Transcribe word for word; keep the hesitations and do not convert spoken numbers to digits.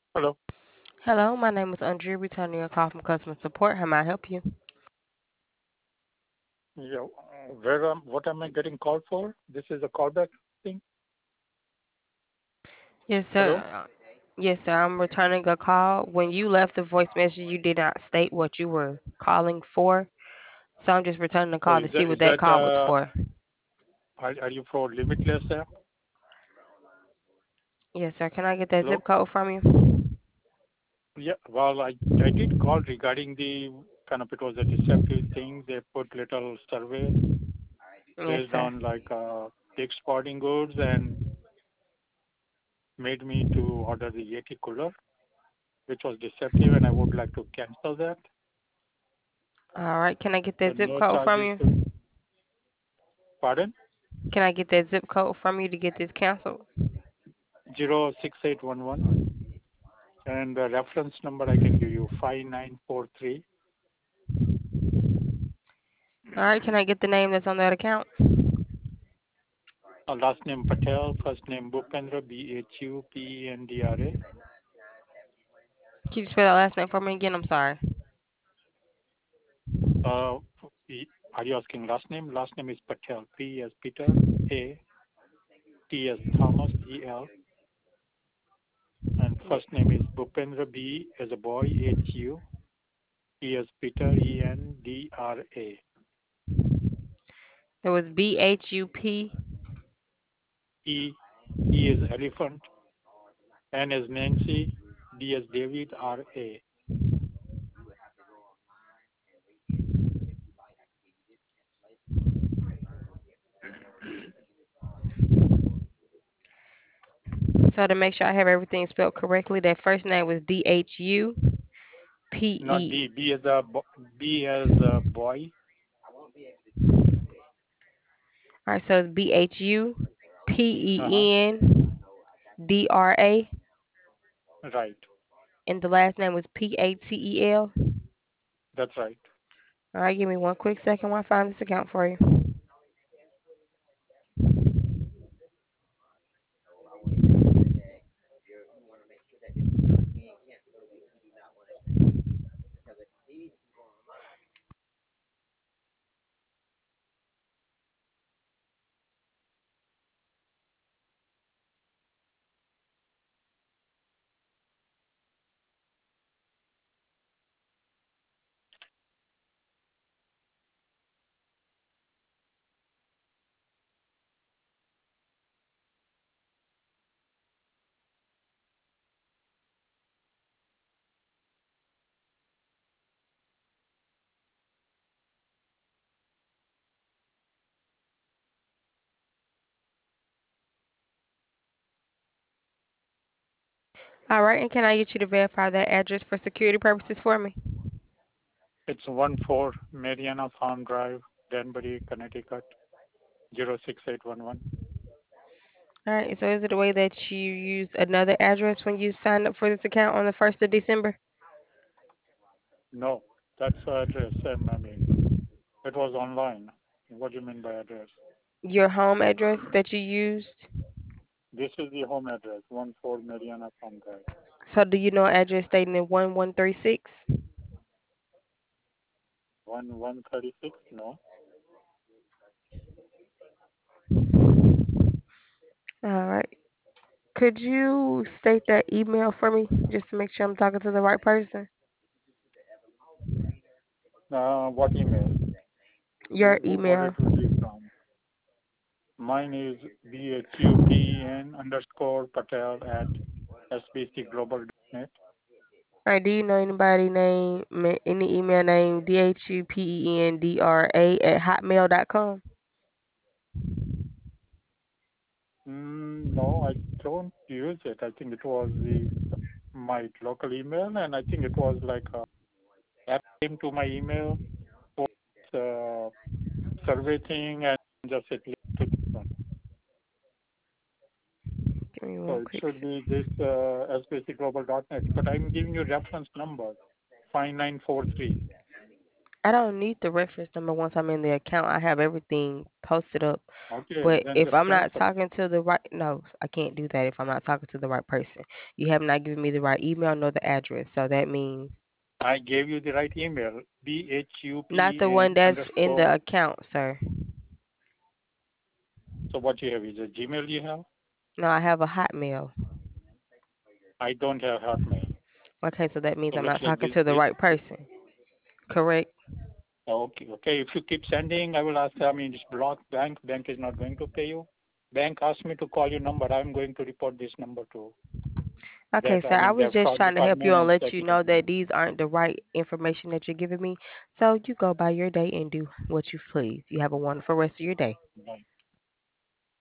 Hello. Hello, my name is Andrea, returning your call from customer support. How may I help you? Yeah, uh, where am, what am I getting called for? This is a callback thing. Yes, sir. Hello. Uh, Yes, sir. I'm returning a call. When you left the voice message, you did not state what you were calling for. So I'm just returning the Oh, call to is see that what is that that call was uh, for. are, are you for Limitless app? Yes, sir. Can I get that Hello. zip code from you? Yeah. Well, I I did call regarding the kind of it was a deceptive thing. They put little survey Yes, based sir. on like uh, Dick's Sporting Goods and made me to order the Yeti cooler, which was deceptive, and I would like to cancel that. All right. Can I get So that zip no code from charges to. you? Pardon? Can I get that zip code from you to get this canceled? Zero six eight one one. And the reference number I can give you five nine four three. All right. Can I get the name that's on that account? Uh, last name Patel, first name Bhupendra, B H U P E N D R A. Can you spell that last name for me again? I'm sorry. Uh, are you asking last name? Last name is Patel, P as Peter, A, T as Thomas, E L. And Yeah. first name is Bhupendra, B as a boy, H U, P as Peter, E N D R A. It was B H U P. E, E as elephant, N as Nancy, D as David, R A. So to make sure I have everything spelled correctly, that first name was D H U P Not E. D, B as a B as a boy. All right, so it's B H U P Uh-huh. E N D R A, Right. and the last name was P A T E L. That's right. All right, give me one quick second while I find this account for you. All right, and can I get you to verify that address for security purposes for me? It's one four Mariana Farm Drive, Danbury, Connecticut, zero six eight one one. All right, so is it a way that you used another address when you signed up for this account on the first of December? No, that's the address. Um, I mean, it was online. What do you mean by address? Your home address that you used? This is the home address, one four Mariana Farm Drive. So do you know address stating in one one three six? one one three six? No. All right. Could you state that email for me just to make sure I'm talking to the right person? Uh, what email? Your Who, who got email. it received from? Mine is bhupen underscore patel at sbcglobal.net. All right, do you know anybody name ma- any email name D H U P E N D R A at hotmail dot com? Mm, no, I don't use it. I think it was the my local email, and I think it was like a app came to my email for uh, survey thing, and just it linked to this one. Give me So one it quick should second. be this uh, sbcglobal.net. But I'm giving you reference number five nine four three. I don't need the reference number once I'm in the account. I have everything posted up. Okay, But then if just I'm not cancel. talking to the right, no, I can't do that if I'm not talking to the right person. You have not given me the right email nor the address. So that means I gave you the right email, not the bhupn one that's in underscore. the account, sir. So what you have is a Gmail you have? No, I have a Hotmail. I don't have Hotmail. Okay, so that means So I'm looks not like talking this, to the this, right person. Correct? okay, okay. If you keep sending, I will ask, I mean, just block bank. Bank is not going to pay you. Bank asked me to call your number. I'm going to report this number to Okay, that, sir. I I mean, was their just fraud trying to help you and department let that you you can know that these aren't the right information that you're giving me. So you go by your day and do what you please. You have a wonderful rest of your day.